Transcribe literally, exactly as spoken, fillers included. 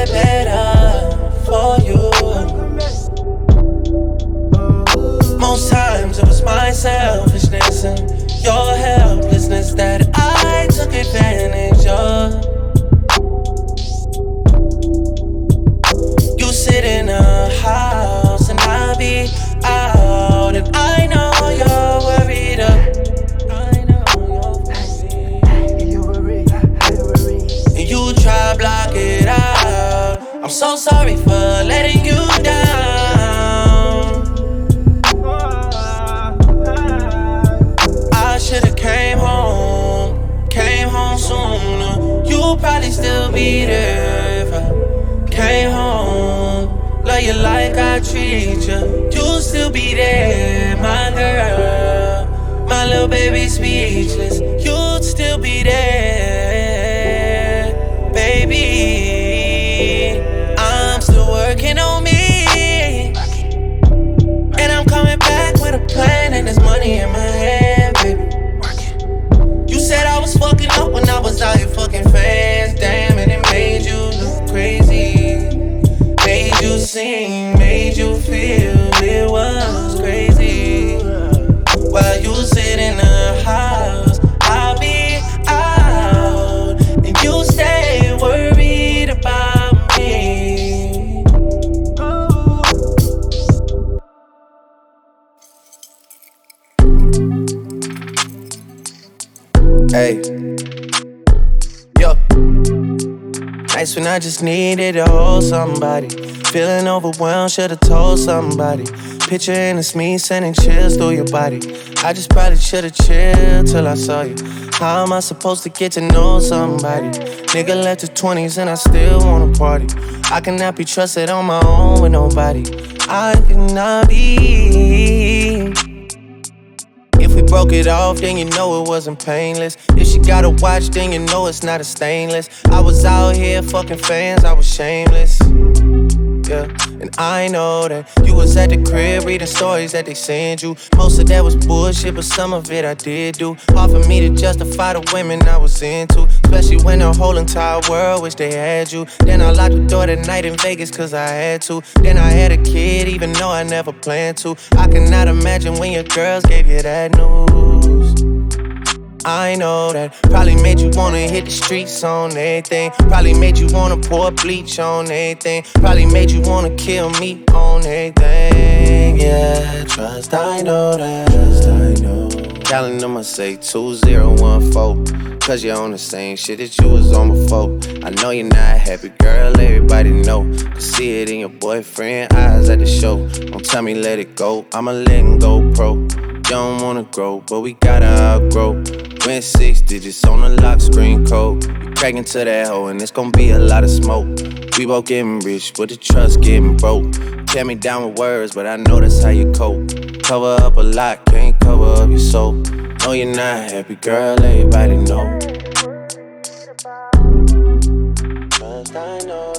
better for you. Most times it was my selfishness and your helplessness that I took advantage of. You sit in a house and I be out, and I know you're worried up. I know you're worried. And you try block it out. I'm so sorry for letting you down. I should've came home, came home sooner. You probably still be there if I came home. Love you like I treat you. You still be there, my girl. My little baby speechless. You'd still be there, baby. I'm still working on me, and I'm coming back with a plan, and there's money in my hand, baby. You said I was fucking up when I was out here fucking fast. Damn, and it made you look crazy. Made you sing, made you feel it was crazy. While you sit in the house, I'll be out, and you stay worried about me. Hey, yo. Nights when I just needed to hold somebody. Feeling overwhelmed, should've told somebody. Picturing it's me sending chills through your body. I just probably should've chilled till I saw you. How am I supposed to get to know somebody? Nigga left his twenties and I still wanna party. I cannot be trusted on my own with nobody. I cannot be. If we broke it off, then you know it wasn't painless. If she got a watch, then you know it's not a stainless. I was out here fucking fans, I was shameless. Yeah, and I know that you was at the crib reading stories that they sent you. Most of that was bullshit, but some of it I did do. Hard for me to justify the women I was into, especially when the whole entire world wish they had you. Then I locked the door that night in Vegas cause I had to. Then I had a kid even though I never planned to. I cannot imagine when your girls gave you that news. I know that probably made you wanna hit the streets on everything. Probably made you wanna pour bleach on everything. Probably made you wanna kill me on everything. Yeah, trust, I know that. Trust, I know. Telling them I say two zero one four, cause you're on the same shit that you was on before. I know you're not happy, girl, everybody know. Can see it in your boyfriend eyes at the show. Don't tell me let it go, I'ma let it go pro. You don't wanna grow, but we gotta outgrow. Went six digits on the lock screen code. You crack into that hoe and it's gon' be a lot of smoke. We both getting rich, but the trust getting broke. Tear me down with words, but I know that's how you cope. Cover up a lot, can't cover up your soul. No, you're not happy, girl, everybody know. Trust, I know.